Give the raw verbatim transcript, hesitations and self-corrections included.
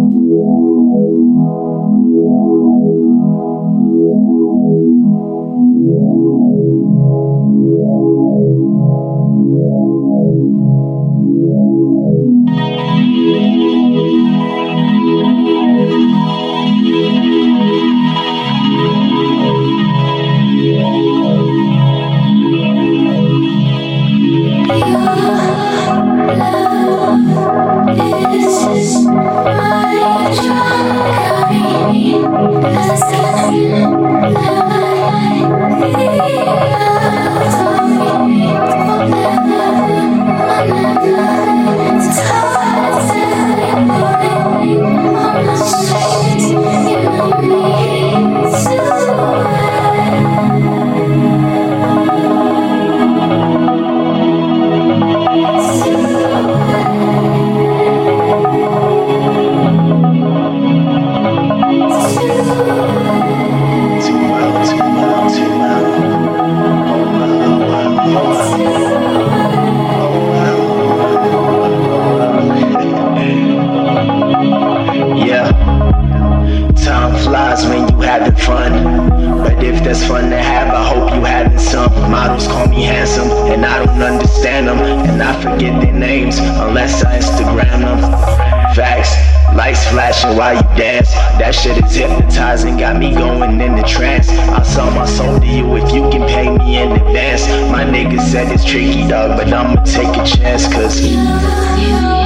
While you dance, that shit is hypnotizing, got me going in the trance. I'll sell my soul to you if you can pay me in advance. My nigga said it's tricky, dog, but I'ma take a chance, cause you, you